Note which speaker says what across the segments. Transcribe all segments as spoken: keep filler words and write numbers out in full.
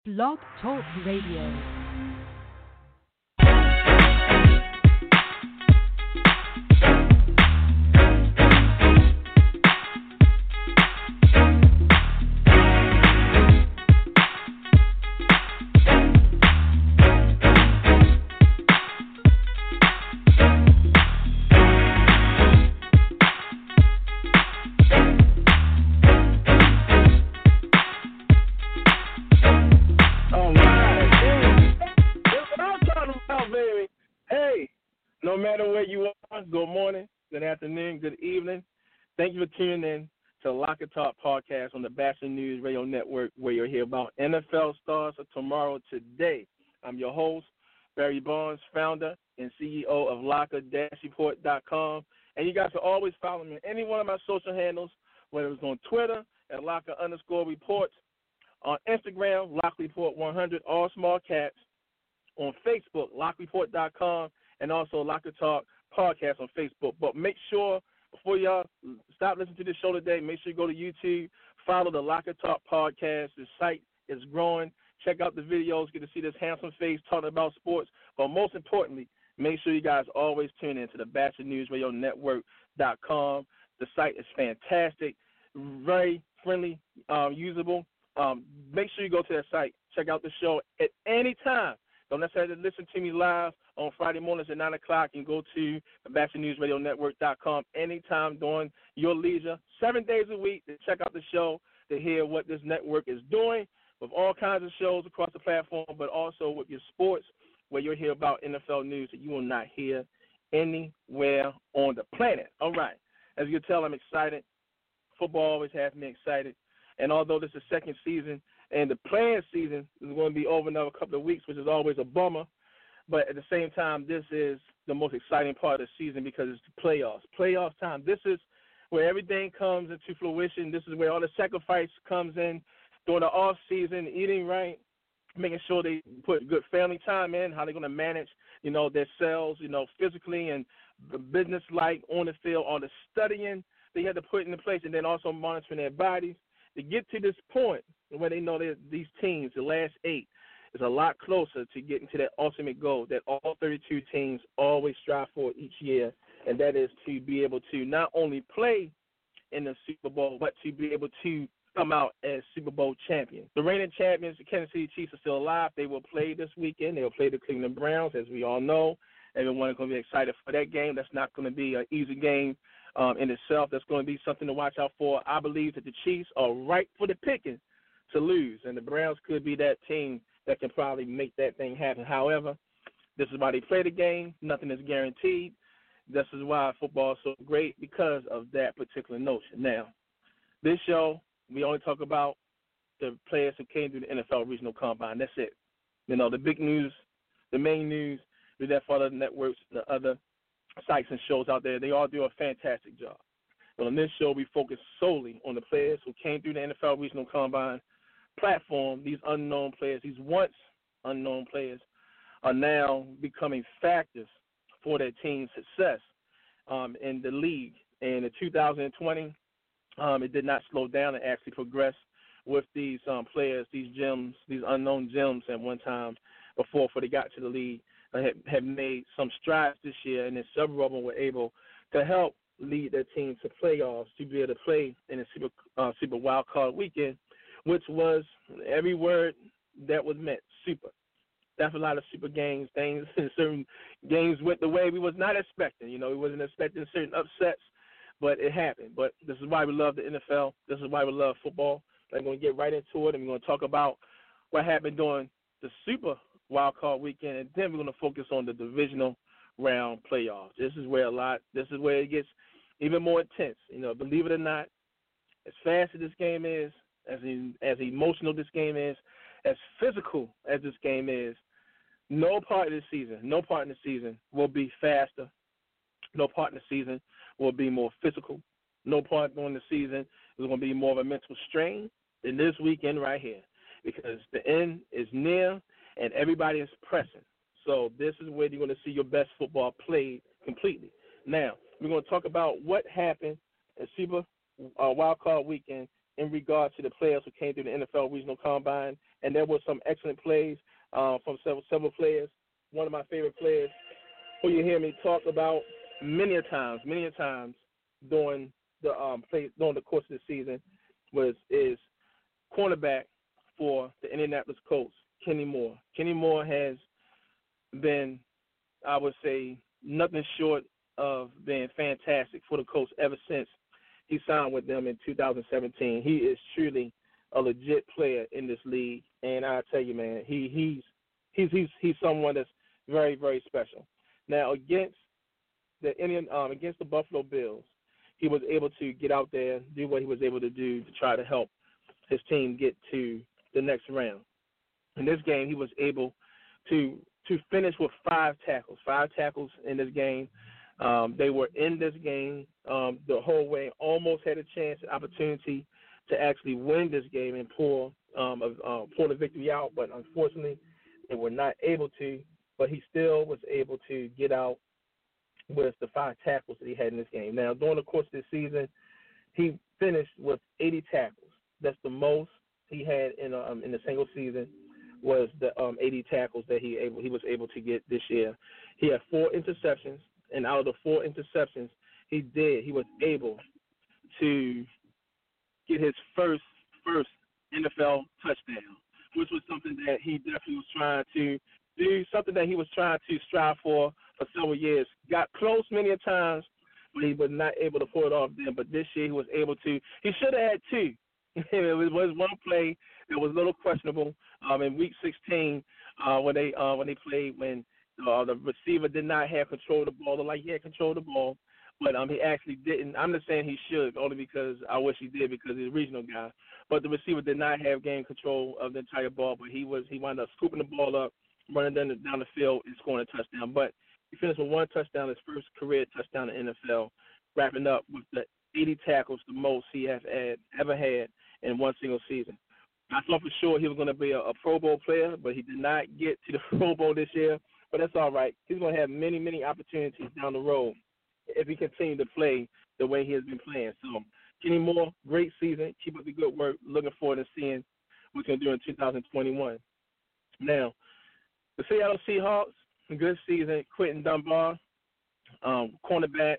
Speaker 1: Blog Talk Radio.
Speaker 2: No matter where you are, good morning, good afternoon, good evening. Thank you for tuning in to Lock and Talk podcast on the Bachelor News Radio Network, where you'll hear about N F L stars of tomorrow today. I'm your host, Barry Barnes, founder and C E O of locker dash report dot com. And you guys can always follow me on any one of my social handles, whether it's on Twitter at locker underscore reports, on Instagram, lock report one hundred, all small caps, on Facebook, lock report dot com, and also Lock and Talk podcast on Facebook. But make sure, before y'all stop listening to this show today, make sure you go to YouTube, follow the Lock and Talk podcast. The site is growing. Check out the videos, get to see this handsome face talking about sports. But most importantly, make sure you guys always tune in to the Bachelor News Radio Network dot com. The site is fantastic, very friendly, um, usable. Um, make sure you go to that site, check out the show at any time. Don't necessarily listen to me live on Friday mornings at nine o'clock. You can go to the Bachelor News Radio Network dot com anytime during your leisure, seven days a week, to check out the show, to hear what this network is doing with all kinds of shows across the platform, but also with your sports, where you'll hear about N F L news that you will not hear anywhere on the planet. All right. As you can tell, I'm excited. Football always has me excited. And although this is the second season, and the playing season is going to be over in another couple of weeks, which is always a bummer. But at the same time, this is the most exciting part of the season because it's the playoffs. Playoff time. This is where everything comes into fruition. This is where all the sacrifice comes in during the off season, eating right, making sure they put good family time in, how they're going to manage, you know, their selves, you know, physically and business-like on the field, all the studying they had to put into place, and then also monitoring their bodies to get to this point where they know that these teams, the last eight, is a lot closer to getting to that ultimate goal that all thirty-two teams always strive for each year, and that is to be able to not only play in the Super Bowl, but to be able to come out as Super Bowl champions. The reigning champions, the Kansas City Chiefs, are still alive. They will play this weekend. They will play the Cleveland Browns, as we all know. Everyone is going to be excited for that game. That's not going to be an easy game um, in itself. That's going to be something to watch out for. I believe that the Chiefs are right for the picking to lose, and the Browns could be that team that can probably make that thing happen. However, this is why they play the game. Nothing is guaranteed. This is why football is so great, because of that particular notion. Now, this show, we only talk about the players who came through the N F L Regional Combine. That's it. You know, the big news, the main news, is that for other networks, the other sites and shows out there, they all do a fantastic job. But on this show, we focus solely on the players who came through the N F L Regional Combine platform. These unknown players, these once unknown players, are now becoming factors for their team's success um, in the league. And in two thousand twenty, um, it did not slow down and actually progressed with these um, players, these gems, these unknown gems at one time before, before they got to the league, uh, have, have made some strides this year, and then several of them were able to help lead their team to playoffs, to be able to play in the Super, uh, Super Wild Card weekend, which was every word that was meant, super. That's a lot of super games, things, certain games went the way we was not expecting. You know, we wasn't expecting certain upsets, but it happened. But this is why we love the N F L. This is why we love football. I'm going to get right into it, and we're going to talk about what happened during the Super Wild Card weekend, and then we're going to focus on the divisional round playoffs. This is where a lot, this is where it gets even more intense. You know, believe it or not, as fast as this game is, as as emotional this game is, as physical as this game is, no part of the season, no part in the season will be faster. No part in the season will be more physical. No part during the season is going to be more of a mental strain than this weekend right here, because the end is near and everybody is pressing. So this is where you're going to see your best football played completely. Now, we're going to talk about what happened at Super uh, Wild Card weekend in regards to the players who came through the N F L Regional Combine, and there were some excellent plays uh, from several, several players. One of my favorite players who you hear me talk about many a times, many a times during the um, play, during the course of the season was is cornerback for the Indianapolis Colts, Kenny Moore. Kenny Moore has been, I would say, nothing short of being fantastic for the Colts ever since he signed with them in two thousand seventeen. He is truly a legit player in this league, and I tell you, man, he he's he's he's he's someone that's very, very special. Now against the Indian um, against the Buffalo Bills, he was able to get out there, do what he was able to do to try to help his team get to the next round. In this game, he was able to to finish with five tackles, five tackles in this game. Um, they were in this game um, the whole way, almost had a chance, an opportunity to actually win this game and pull um, uh, pull the victory out, but unfortunately, they were not able to. But he still was able to get out with the five tackles that he had in this game. Now, during the course of the season, he finished with eighty tackles. That's the most he had in a, um, in a single season. Was the um, eighty tackles that he able he was able to get this year. He had four interceptions, and out of the four interceptions, he did he was able to get his first first N F L touchdown, which was something that he definitely was trying to do, something that he was trying to strive for for several years. Got close many a times, but he was not able to pull it off then. But this year he was able to. He should have had two. It was one play that was a little questionable um, in Week sixteen uh, when they uh, when they played when uh, the receiver did not have control of the ball. Looked like he had control of the ball, but um, he actually didn't. I'm not saying he should, only because I wish he did because he's a regional guy. But the receiver did not have game control of the entire ball, but he was he wound up scooping the ball up, running down the, down the field, and scoring a touchdown. But he finished with one touchdown, his first career touchdown in the N F L, wrapping up with the eighty tackles, the most he has had, ever had in one single season. I thought for sure he was going to be a, a Pro Bowl player, but he did not get to the Pro Bowl this year. But that's all right. He's going to have many, many opportunities down the road if he continues to play the way he has been playing. So, Kenny Moore, great season. Keep up the good work. Looking forward to seeing what he's going to do in two thousand twenty-one. Now, the Seattle Seahawks, a good season. Quentin Dunbar, um, cornerback,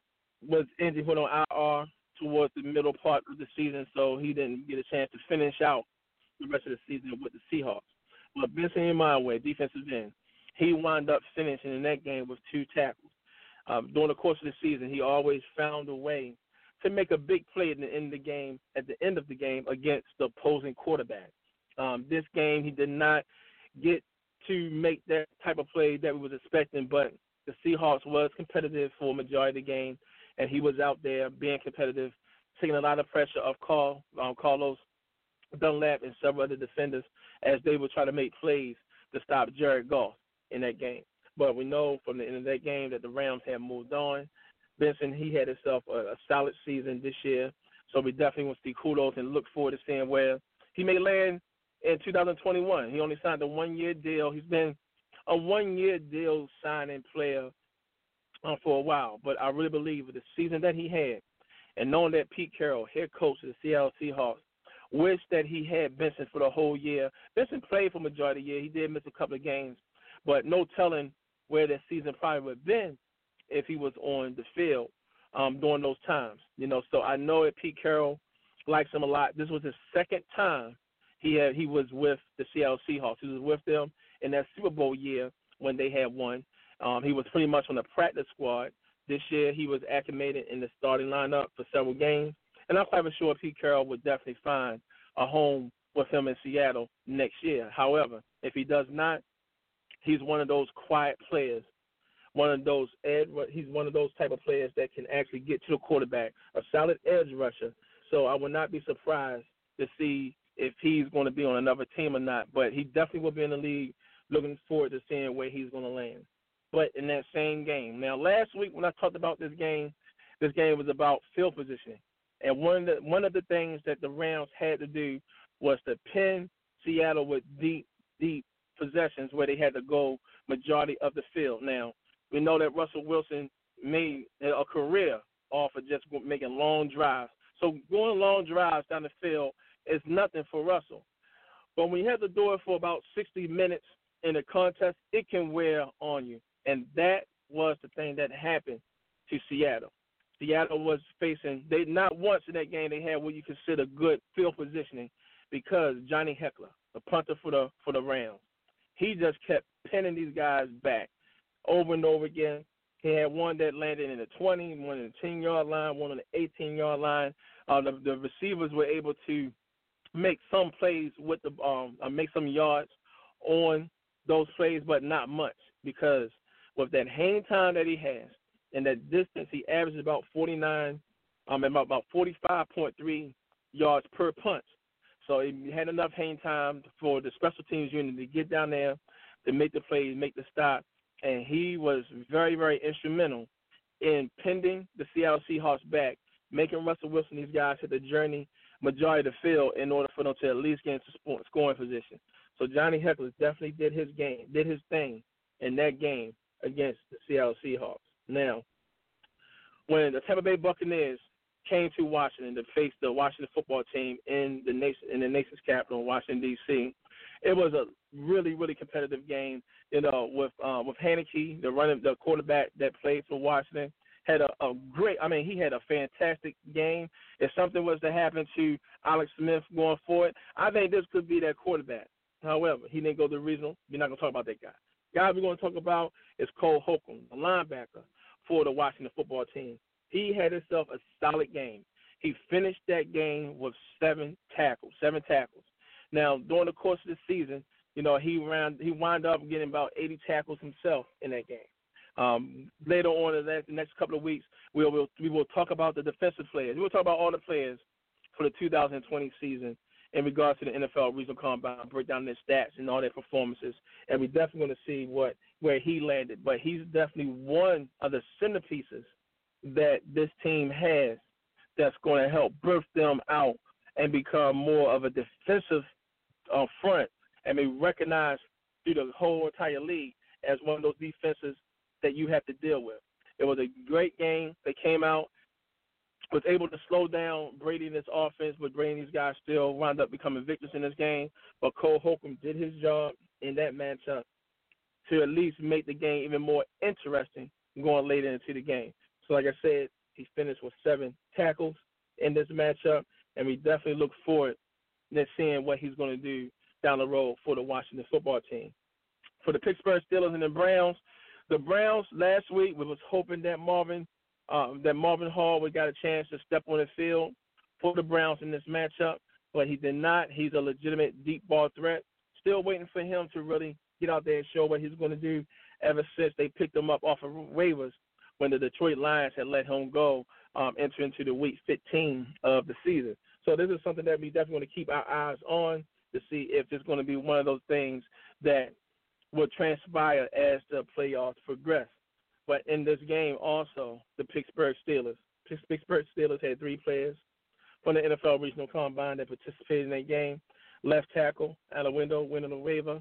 Speaker 2: was injured, put on I R towards the middle part of the season, so he didn't get a chance to finish out the rest of the season with the Seahawks. But Benson Imaway, defensive end, he wound up finishing in that game with two tackles. Um, during the course of the season, he always found a way to make a big play at the end of the game, at the end of the game against the opposing quarterback. Um, this game, he did not get to make that type of play that we was expecting, but the Seahawks was competitive for a majority of the game, and he was out there being competitive, taking a lot of pressure off Carl, um, Carlos Dunlap and several other defenders as they would try to make plays to stop Jared Goff in that game. But we know from the end of that game that the Rams have moved on. Benson, he had himself a, a solid season this year, so we definitely want to see kudos and look forward to seeing where he may land in two thousand twenty-one. He only signed a one-year deal. He's been a one-year deal signing player um, for a while, but I really believe with the season that he had and knowing that Pete Carroll, head coach of the Seattle Seahawks, wished that he had Benson for the whole year. Benson played for the majority of the year. He did miss a couple of games, but no telling where that season probably would have been if he was on the field um, during those times. You know, so I know that Pete Carroll likes him a lot. This was his second time he had he was with the Seattle Seahawks. He was with them in that Super Bowl year when they had won. Um, he was pretty much on the practice squad. This year he was acclimated in the starting lineup for several games. And I'm quite sure Pete Carroll would definitely find a home with him in Seattle next year. However, if he does not, he's one of those quiet players, one of those ed. He's one of those type of players that can actually get to the quarterback, a solid edge rusher. So I would not be surprised to see if he's going to be on another team or not. But he definitely will be in the league. Looking forward to seeing where he's going to land. But in that same game, now last week when I talked about this game, this game was about field positioning. And one of the one of the things that the Rams had to do was to pin Seattle with deep, deep possessions where they had to go majority of the field. Now, we know that Russell Wilson made a career off of just making long drives, So going long drives down the field is nothing for Russell. But when you have to do it for about sixty minutes in a contest, it can wear on you. And that was the thing that happened to Seattle. Seattle was facing, they not once in that game they had what you consider good field positioning because Johnny Heckler, the punter for the for the Rams, he just kept pinning these guys back over and over again. He had one that landed in the twenty, one in the ten-yard line, one on the eighteen-yard line. Uh, the, the receivers were able to make some plays with the um, uh, make some yards on those plays, but not much because with that hang time that he has and that distance, he averages about forty-nine, um, about about forty-five point three yards per punt. So he had enough hang time for the special teams unit to get down there, to make the plays, make the stop, and he was very, very instrumental in pending the Seattle Seahawks back, making Russell Wilson, these guys, hit the journey majority of the field in order for them to at least get into scoring position. So Johnny Heckler definitely did his game, did his thing in that game against the Seattle Seahawks. Now, when the Tampa Bay Buccaneers came to Washington to face the Washington football team in the nation in the nation's capital, Washington D C, it was a really, really competitive game. You know, with um, with Heineke, the running, the quarterback that played for Washington, had a, a great. I mean, he had a fantastic game. If something was to happen to Alex Smith going forward, I think this could be that quarterback. However, he didn't go to the regional. We're not going to talk about that guy. Guy we're going to talk about is Cole Holcomb, the linebacker for the Washington football team. He had himself a solid game. He finished that game with seven tackles, seven tackles. Now, during the course of the season, you know, he ran, he wound up getting about eighty tackles himself in that game. Um, later on in the next couple of weeks, we will we will talk about the defensive players. We will talk about all the players for the two thousand twenty season in regards to the N F L Regional Combine, break down their stats and all their performances, and we're definitely going to see what where he landed. But he's definitely one of the centerpieces that this team has that's going to help birth them out and become more of a defensive uh, front and be recognized through the whole entire league as one of those defenses that you have to deal with. It was a great game. They came out, was able to slow down Brady and his offense, but Brady and these guys still wound up becoming victors in this game. But Cole Holcomb did his job in that matchup to at least make the game even more interesting going later into the game. So like I said, he finished with seven tackles in this matchup, and we definitely look forward to seeing what he's going to do down the road for the Washington football team. For the Pittsburgh Steelers and the Browns, the Browns last week, we was hoping that Marvin um, that Marvin Hall would got a chance to step on the field for the Browns in this matchup, but he did not. He's a legitimate deep ball threat. Still waiting for him to really get out there and show what he's going to do ever since they picked him up off of waivers when the Detroit Lions had let him go um, enter into the week fifteen of the season. So this is something that we definitely want to keep our eyes on to see if it's going to be one of those things that will transpire as the playoffs progress. But in this game also, the Pittsburgh Steelers, Pittsburgh Steelers had three players from the N F L Regional Combine that participated in that game. Left tackle, out of window, winning a waiver.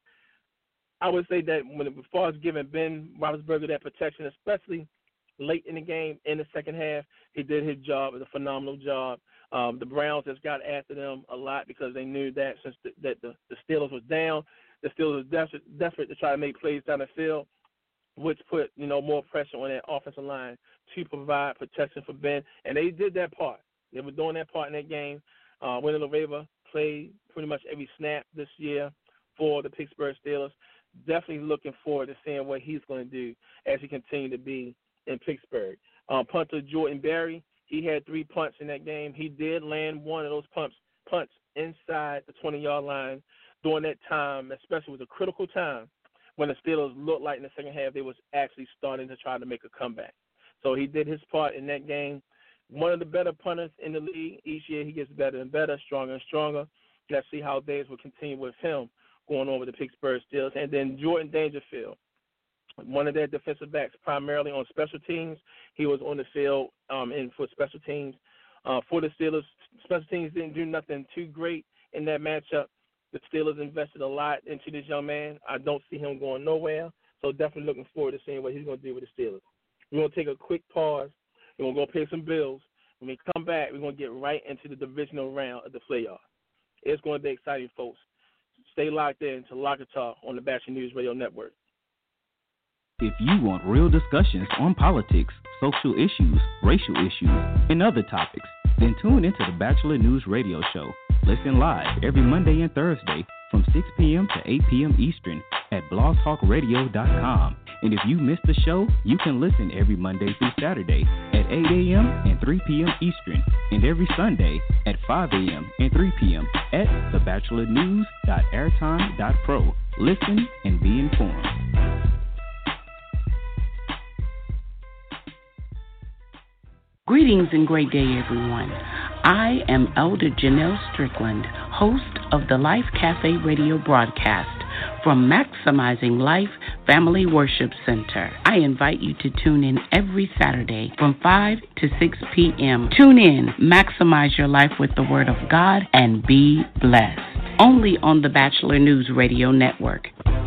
Speaker 2: I would say that when as far as giving Ben Roethlisberger that protection, especially late in the game, in the second half, he did his job. It was a phenomenal job. Um, the Browns just got after them a lot because they knew that since the, that the, the Steelers was down, the Steelers was desperate, desperate to try to make plays down the field, which put, you know, more pressure on that offensive line to provide protection for Ben. And they did that part. They were doing that part in that game. Uh, Winnie LaRaver played pretty much every snap this year for the Pittsburgh Steelers. Definitely looking forward to seeing what he's going to do as he continues to be in Pittsburgh. Um, punter Jordan Berry, he had three punts in that game. He did land one of those punts, punts inside the twenty-yard line during that time, especially was a critical time when the Steelers looked like in the second half they was actually starting to try to make a comeback. So he did his part in that game. One of the better punters in the league. Each year he gets better and better, stronger and stronger. Let's see how days will continue with him going on with the Pittsburgh Steelers. And then Jordan Dangerfield, one of their defensive backs, primarily on special teams. He was on the field um, in for special teams. Uh, for the Steelers, special teams didn't do nothing too great in that matchup. The Steelers invested a lot into this young man. I don't see him going nowhere, so definitely looking forward to seeing what he's going to do with the Steelers. We're going to take a quick pause. We're going to go pay some bills. When we come back, we're going to get right into the divisional round of the playoffs. It's going to be exciting, folks. Stay locked in to Locker Talk on the Bachelor News Radio Network.
Speaker 3: If you want real discussions on politics, social issues, racial issues, and other topics, then tune into the Bachelor News Radio Show. Listen live every Monday and Thursday from six p.m. to eight p.m. Eastern at blog talk radio dot com. And if you missed the show, you can listen every Monday through Saturday at eight a.m. and three p.m. Eastern, and every Sunday at five a.m. and three p.m. at the bachelor news dot airtime dot pro. Listen and be informed.
Speaker 4: Greetings and great day, everyone. I am Elder Janelle Strickland, host of the Life Cafe radio broadcast from Maximizing Life Family Worship Center. I invite you to tune in every Saturday from five to six p.m. Tune in, maximize your life with the Word of God, and be blessed. Only on the Bachelor News Radio Network.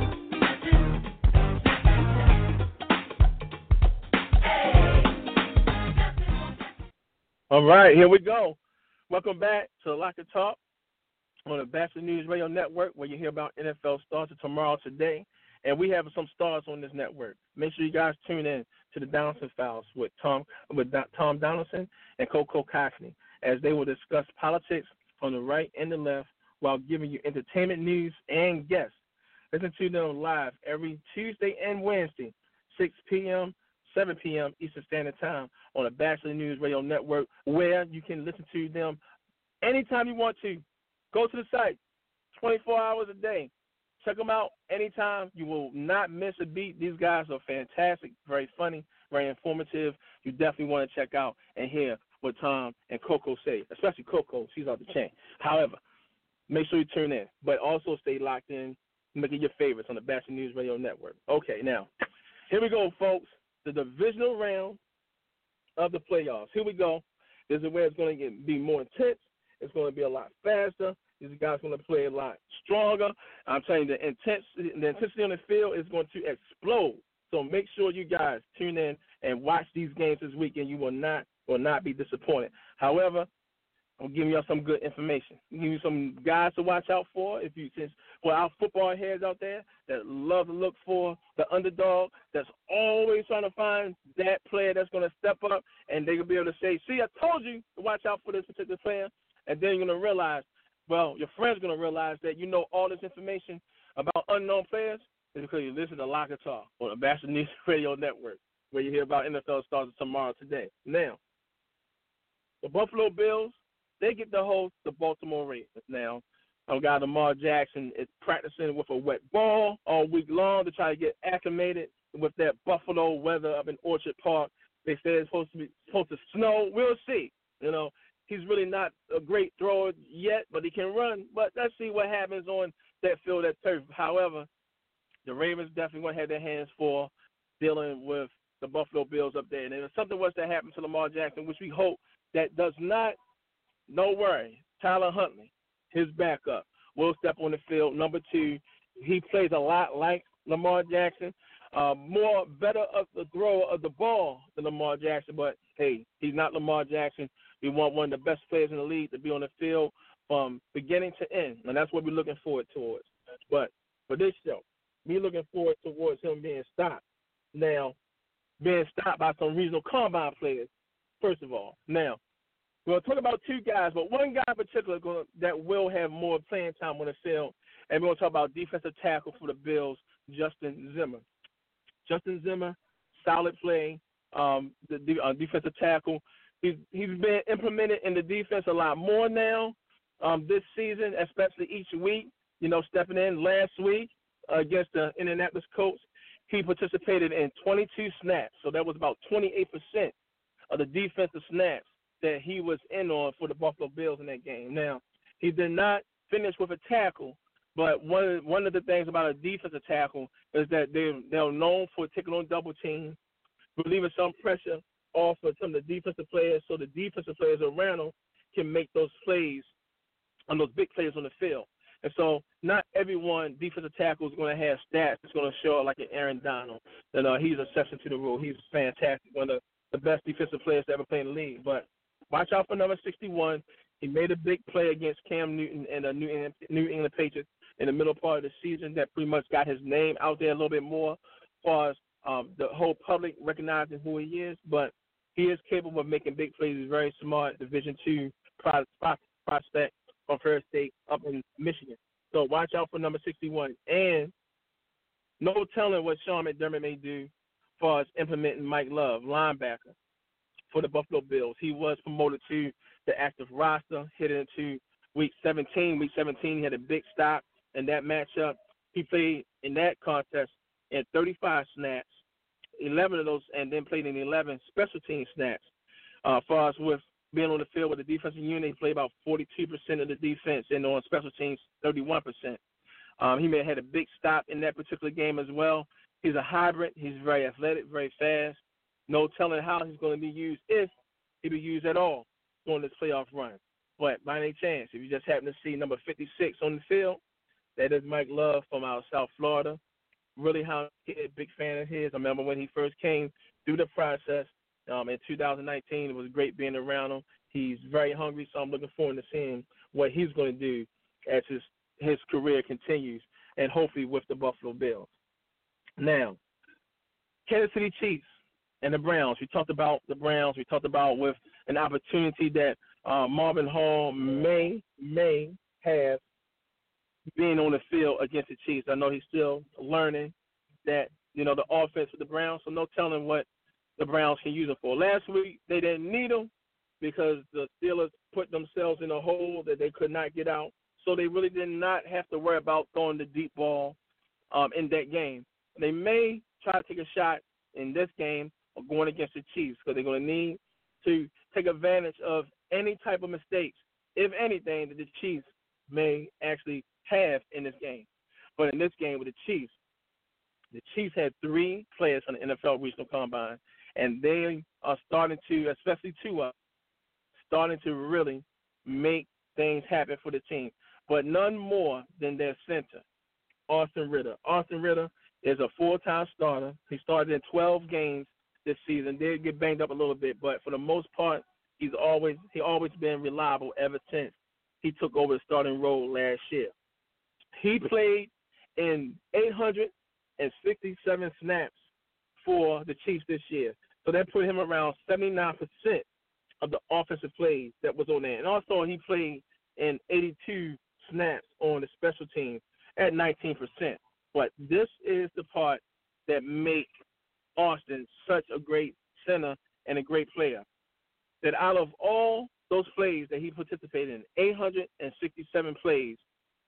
Speaker 2: All right, here we go. Welcome back to Locker Talk on the Bachelor News Radio Network, where you hear about N F L stars of tomorrow today. And we have some stars on this network. Make sure you guys tune in to the Donaldson Files with Tom with Tom Donaldson and Coco Coxney, as they will discuss politics on the right and the left while giving you entertainment news and guests. Listen to them live every Tuesday and Wednesday, six p.m., seven p.m. Eastern Standard Time on the Bachelor News Radio Network, where you can listen to them anytime you want to. Go to the site, twenty-four hours a day. Check them out anytime. You will not miss a beat. These guys are fantastic, very funny, very informative. You definitely want to check out and hear what Tom and Coco say, especially Coco. She's off the chain. However, make sure you tune in, but also stay locked in, make it your favorites on the Bachelor News Radio Network. Okay, now, here we go, folks. The divisional round of the playoffs. Here we go. This is where it's going to get, be more intense. It's going to be a lot faster. These guys are going to play a lot stronger. I'm telling you, the intensity, the intensity on the field is going to explode. So make sure you guys tune in and watch these games this weekend. You will not will not be disappointed. However, I'm giving y'all some good information. I'm giving you some guys to watch out for. If you since for our football heads out there that love to look for the underdog, that's always trying to find that player that's going to step up, and they will be able to say, "See, I told you to watch out for this particular player." And then you're going to realize, well, your friend's going to realize that you know all this information about unknown players is because you listen to Locker Talk on the Bachelor News Radio Network, where you hear about N F L stars tomorrow today. Now, the Buffalo Bills, they get to host the Baltimore Ravens. Now, our guy Lamar Jackson is practicing with a wet ball all week long to try to get acclimated with that Buffalo weather up in Orchard Park. They say it's supposed to be supposed to snow. We'll see. You know, he's really not a great thrower yet, but he can run. But let's see what happens on that field, that turf. However, the Ravens definitely going to have their hands full dealing with the Buffalo Bills up there. And if something was to happen to Lamar Jackson, which we hope that does not, no worry, Tyler Huntley, his backup, will step on the field. Number two, he plays a lot like Lamar Jackson. Uh, more better of the thrower of the ball than Lamar Jackson, but, hey, he's not Lamar Jackson. We want one of the best players in the league to be on the field from beginning to end, and that's what we're looking forward towards. But for this show, we're looking forward towards him being stopped. Now, being stopped by some regional combine players, first of all. Now, we'll talk about two guys, but one guy in particular that will have more playing time on the field, and we're going to talk about defensive tackle for the Bills, Justin Zimmer. Justin Zimmer, solid play, um, the, the uh, defensive tackle. He's, he's been implemented in the defense a lot more now um, this season, especially each week. You know, stepping in last week uh, against the Indianapolis Colts, he participated in twenty-two snaps. So that was about twenty-eight percent of the defensive snaps that he was in on for the Buffalo Bills in that game. Now, he did not finish with a tackle, but one one of the things about a defensive tackle is that they're, they're known for taking on double teams, relieving some pressure off of some of the defensive players so the defensive players around them can make those plays on those big plays on the field. And so not everyone defensive tackle is going to have stats that's going to show like an Aaron Donald. And uh, he's an exception to the rule. He's fantastic, one of the best defensive players to ever play in the league. But Watch out for number sixty-one. He made a big play against Cam Newton and the New England, New England Patriots in the middle part of the season that pretty much got his name out there a little bit more as far as um, the whole public recognizing who he is. But he is capable of making big plays. He's very smart, Division two prospect from First State up in Michigan. So watch out for number sixty-one. And no telling what Sean McDermott may do as far as implementing Mike Love, linebacker, for the Buffalo Bills. He was promoted to the active roster, headed into week seventeen. Week seventeen, he had a big stop in that matchup. He played in that contest in thirty-five snaps, eleven of those, and then played in eleven special team snaps. Uh, as far as with being on the field with the defensive unit, he played about forty-two percent of the defense, and on special teams, thirty-one percent. Um, he may have had a big stop in that particular game as well. He's a hybrid. He's very athletic, very fast. No telling how he's going to be used, if he be used at all during this playoff run. But by any chance, if you just happen to see number fifty-six on the field, that is Mike Love from out South Florida. Really high kid, big fan of his. I remember when he first came through the process um, in two thousand nineteen. It was great being around him. He's very hungry, so I'm looking forward to seeing what he's going to do as his, his career continues, and hopefully with the Buffalo Bills. Now, Kansas City Chiefs and the Browns. We talked about the Browns. We talked about with an opportunity that uh, Marvin Hall may may have being on the field against the Chiefs. I know he's still learning that, you know, the offense with the Browns, so no telling what the Browns can use him for. Last week, they didn't need him because the Steelers put themselves in a hole that they could not get out, so they really did not have to worry about throwing the deep ball um, in that game. They may try to take a shot in this game of going against the Chiefs because they're going to need to take advantage of any type of mistakes, if anything, that the Chiefs may actually have in this game. But in this game with the Chiefs, the Chiefs had three players on the N F L Regional Combine, and they are starting to, especially two of them, starting to really make things happen for the team. But none more than their center, Austin Ritter. Austin Ritter is a full-time starter. He started in twelve games this season. Did get banged up a little bit, but for the most part, he's always he always been reliable ever since he took over the starting role last year. He played in eight hundred sixty-seven snaps for the Chiefs this year. So that put him around seventy-nine percent of the offensive plays that was on there. And also he played in eighty-two snaps on the special teams at nineteen percent. But this is the part that make Austin such a great center and a great player. That out of all those plays that he participated in, eight hundred sixty-seven plays,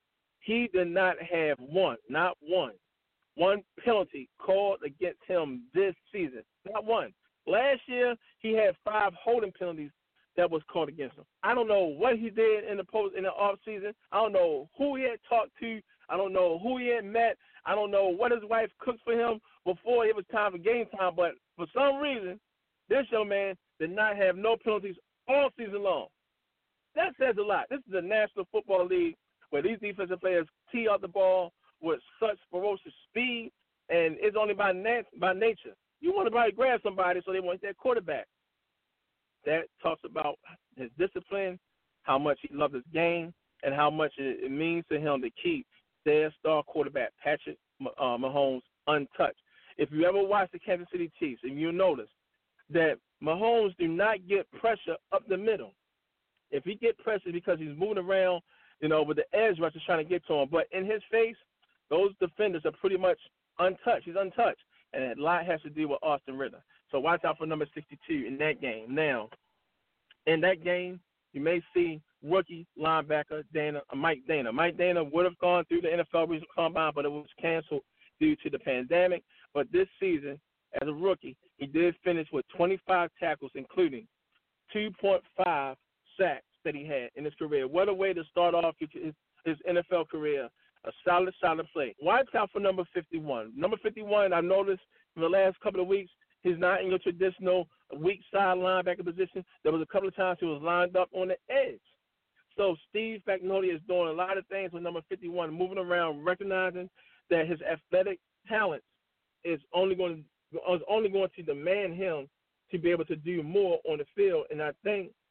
Speaker 2: he did not have one, not one, one penalty called against him this season. Not one. Last year, he had five holding penalties that was called against him. I don't know what he did in the post in the off season. I don't know who he had talked to. I don't know who he had met. I don't know what his wife cooked for him before it was time for game time. But for some reason, this young man did not have no penalties all season long. That says a lot. This is the National Football League where these defensive players tee out the ball with such ferocious speed, and it's only by nat- by nature. You want to probably grab somebody so they want that quarterback. That talks about his discipline, how much he loves his game, and how much it, it means to him to keep their star quarterback, Patrick uh, Mahomes, untouched. If you ever watch the Kansas City Chiefs, and you notice that Mahomes do not get pressure up the middle. If he get pressure because he's moving around, you know, with the edge rushers trying to get to him. But in his face, those defenders are pretty much untouched. He's untouched. And a lot has to do with Austin Ritter. So watch out for number sixty-two in that game. Now, in that game, you may see rookie linebacker Dana, uh, Mike Dana. Mike Dana would have gone through the N F L Regional Combine, but it was canceled due to the pandemic. But this season, as a rookie, he did finish with twenty-five tackles, including two point five sacks that he had in his career. What a way to start off his, his N F L career. A solid, solid play. Watch out for number fifty-one. Number fifty-one, I noticed in the last couple of weeks, he's not in your traditional weak side linebacker position. There was a couple of times he was lined up on the edge. So Steve Magnolia is doing a lot of things with number fifty-one, moving around, recognizing that his athletic talent is only going to, is only going to demand him to be able to do more on the field. And I think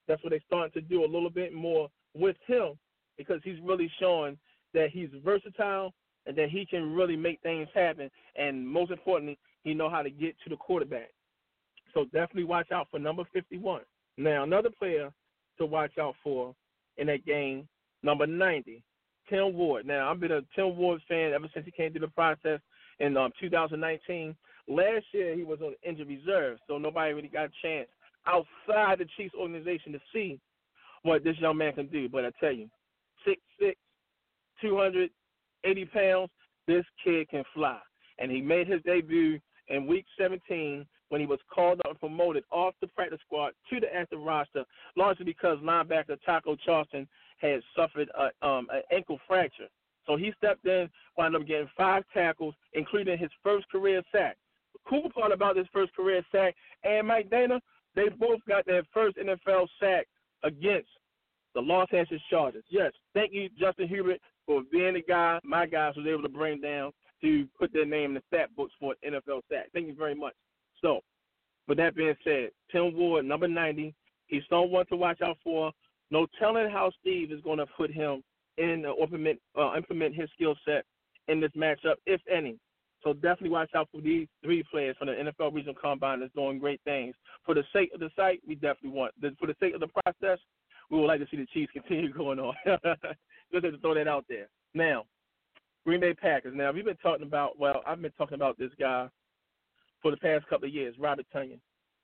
Speaker 2: That's what they're starting to do a little bit more with him because he's really showing that he's versatile and that he can really make things happen. And most importantly, he know how to get to the quarterback. So definitely watch out for number fifty-one. Now, another player to watch out for in that game, number ninety, Tim Ward. Now, I've been a Tim Ward fan ever since he came through the process in um, two thousand nineteen. Last year, he was on injured reserve, so nobody really got a chance outside the Chiefs organization to see what this young man can do. But I tell you, six six, two hundred eighty pounds, this kid can fly. And he made his debut in week seventeen when he was called up and promoted off the practice squad to the active roster, largely because linebacker Taco Charleston had suffered a, um, an ankle fracture. So he stepped in, wound up getting five tackles, including his first career sack. The cool part about this first career sack and Mike Dana, they both got their first N F L sack against the Los Angeles Chargers. Yes, thank you, Justin Hubert, for being the guy my guys was able to bring down to put their name in the stat books for an N F L sack. Thank you very much. So, with that being said, Tim Ward, number ninety, he's someone to watch out for. No telling how Steve is going to put him in or implement, uh, implement his skill set in this matchup, if any. So definitely watch out for these three players from the N F L Regional Combine that's doing great things. For the sake of the site, we definitely want, for the sake of the process, we would like to see the Chiefs continue going on. Just have to throw that out there. Now, Green Bay Packers. Now, we've been talking about, well, I've been talking about this guy for the past couple of years, Robert Tonyan,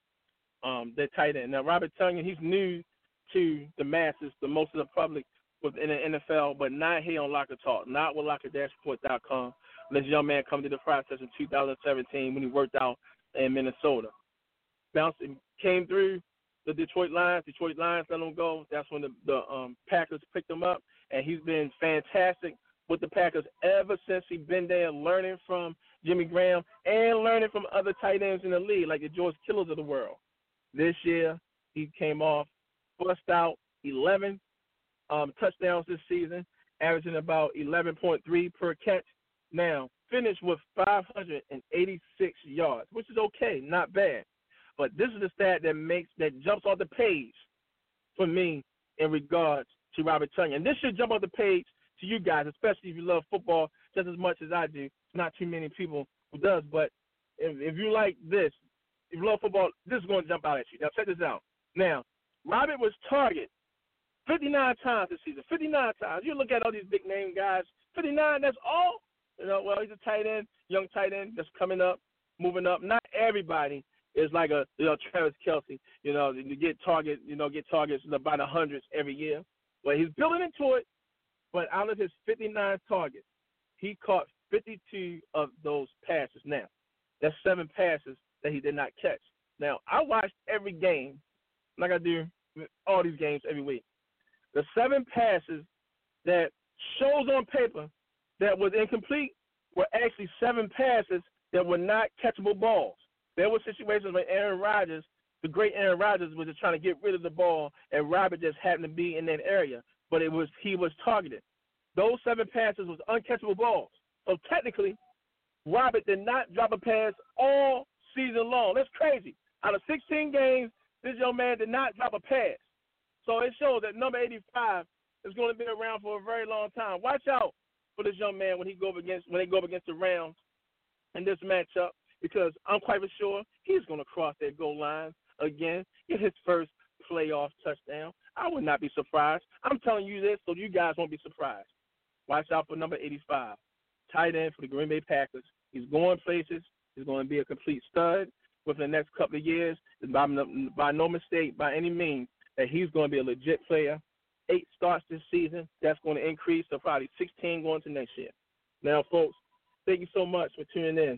Speaker 2: um, their tight end. Now, Robert Tonyan, he's new to the masses, the most of the public within the N F L, but not here on Locker Talk, not with Locker Report dot com. This young man come to the process in two thousand seventeen when he worked out in Minnesota. Bounced and came through the Detroit Lions. Detroit Lions let him go. That's when the, the um, Packers picked him up, and he's been fantastic with the Packers ever since he's been there, learning from Jimmy Graham and learning from other tight ends in the league, like the George Kittles of the world. This year, he came off, bust out eleven um, touchdowns this season, averaging about eleven point three per catch. Now, finished with five hundred eighty-six yards, which is okay, not bad. But this is the stat that makes that jumps off the page for me in regards to Robert Tonyan. And this should jump off the page to you guys, especially if you love football just as much as I do. Not too many people who does, but if, if you like this, if you love football, this is going to jump out at you. Now, check this out. Now, Robert was targeted fifty-nine times this season, fifty-nine times. You look at all these big-name guys, fifty-nine, that's all. You know, well, he's a tight end, young tight end that's coming up, moving up. Not everybody is like a, you know, Travis Kelce, you know, you get target, you know, get targets about the hundreds every year. But he's building into it. But out of his fifty-nine targets, he caught fifty-two of those passes. Now, that's seven passes that he did not catch. Now, I watched every game, like I do all these games every week. The seven passes that shows on paper that was incomplete were actually seven passes that were not catchable balls. There were situations where Aaron Rodgers, the great Aaron Rodgers, was just trying to get rid of the ball, and Robert just happened to be in that area. But it was he was targeted. Those seven passes was uncatchable balls. So technically, Robert did not drop a pass all season long. That's crazy. Out of sixteen games, this young man did not drop a pass. So it shows that number eighty-five is going to be around for a very long time. Watch out for this young man when he go up against when they go up against the Rams in this matchup, because I'm quite sure he's going to cross that goal line again, get his first playoff touchdown. I would not be surprised. I'm telling you this so you guys won't be surprised. Watch out for number eighty-five, tight end for the Green Bay Packers. He's going places. He's going to be a complete stud within the next couple of years. By, by no mistake, by any means, that he's going to be a legit player. Eight starts this season. That's going to increase to probably sixteen going to next year. Now, folks, thank you so much for tuning in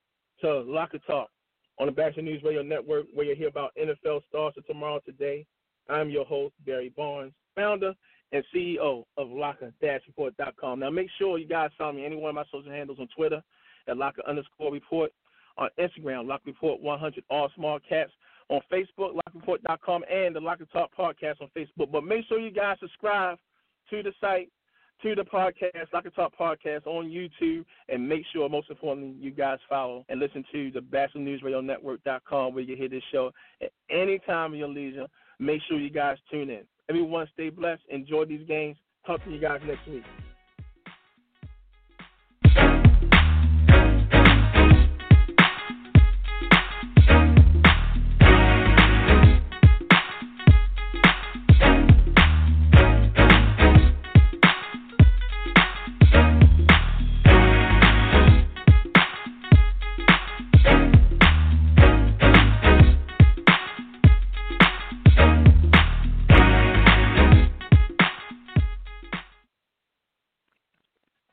Speaker 2: to Locker Talk on the Bachelor News Radio Network, where you'll hear about N F L stars of tomorrow today. I'm your host, Barry Barnes, founder and C E O of Locker Report dot com. Now, make sure you guys follow me any one of my social handles on Twitter at Locker underscore report, on Instagram, Locker Report one hundred, all small caps, on Facebook, Locker Report dot com, and the Locker Talk podcast on Facebook. But make sure you guys subscribe to the site, to the podcast, Locker Talk podcast on YouTube, and make sure, most importantly, you guys follow and listen to the Bachelor News Radio Network dot com, where you hear this show at any time of your leisure. Make sure you guys tune in. Everyone stay blessed. Enjoy these games. Talk to you guys next week.